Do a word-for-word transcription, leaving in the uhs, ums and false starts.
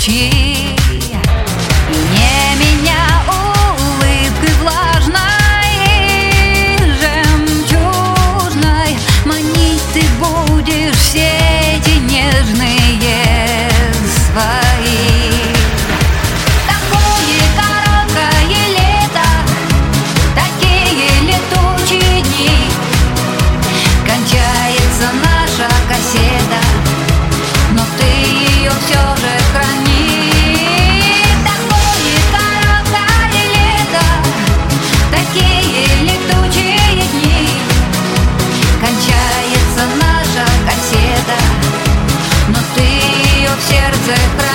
ночи. И не меня улыбкой влажной и жемчужной манить ты будешь все эти нежные свои. Такое короткое лето, такие летучие дни, кончается наша кассета, но ты ее все же храни. Такое короткое лето, такие летучие дни, кончается наша кассета, но ты ее в сердце храни.